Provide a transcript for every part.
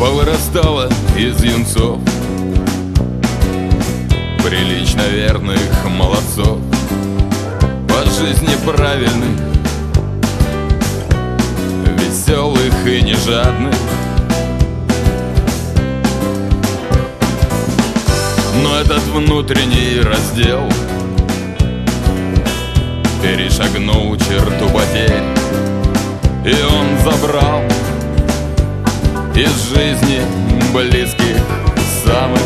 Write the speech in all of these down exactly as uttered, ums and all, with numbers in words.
повырастало из юнцов прилично верных молодцов, по жизни правильных, веселых и не жадных. Но этот внутренний раздел перешагнул черту потерь, и он забрал из жизни близких самых.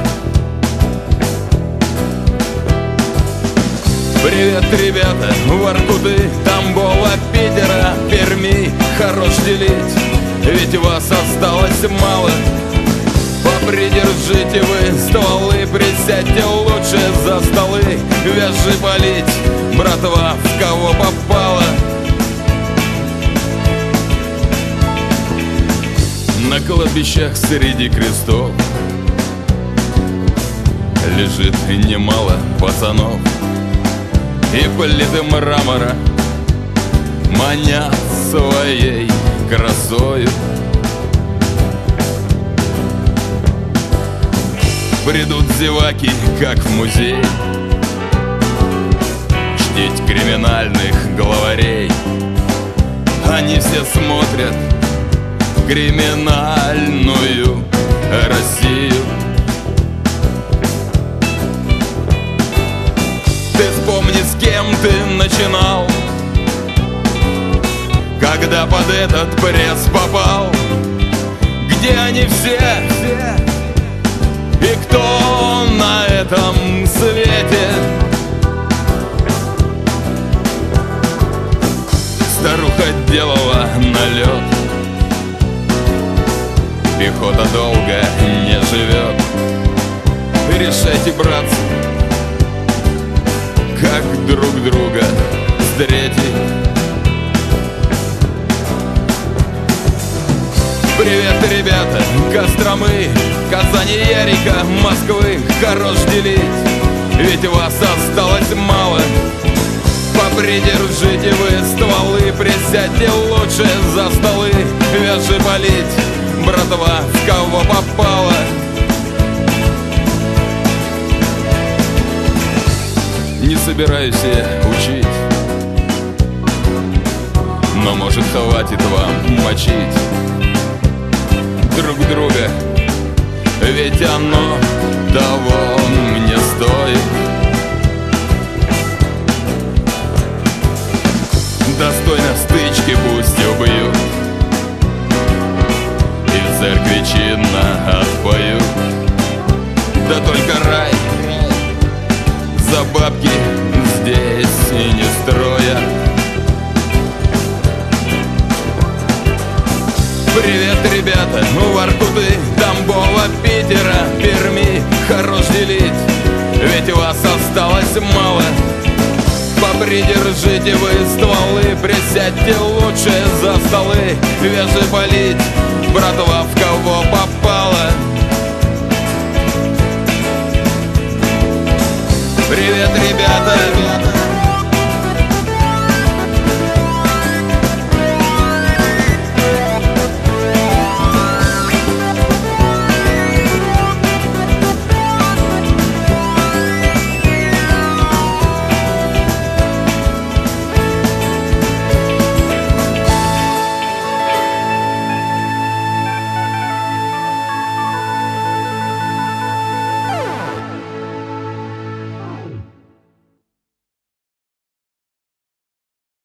Привет, ребята, Воркуты, Тамбова, Питера, Перми, хорош делить, ведь вас осталось мало. Попридержите вы стволы, присядьте лучше за столы, вяжи полить, братва, в кого попало. На кладбищах среди крестов лежит немало пацанов, и плиты мрамора манят своей красою. Придут зеваки, как в музей, чтить криминальных главарей. Они все смотрят криминальную Россию. Ты вспомни, с кем ты начинал, когда под этот пресс попал. Где они все? И кто на этом свете? Старуха делала налет, пехота долго не живет. Решайте, братцы, как друг друга встретить. Привет, ребята, Костромы, Казани, Ярика, Москвы, хорош делить, ведь вас осталось мало. Попридержите вы стволы, присядьте лучше за столы, вяжи полить, братва, в кого попало. Не собираюсь я учить, но может хватит вам мочить друг друга, ведь оно того не стоит. Достойно в стычке пусть убьют, и в церкви чинно отпоют. Да только рай за бабки здесь и не строят. Привет, ребята, Воркуты, Тамбова, Питера, Перми, хорош делить, ведь вас осталось мало. Попридержите вы стволы, присядьте лучше за столы, вяжи полить, братва, в кого попало. Привет, ребята!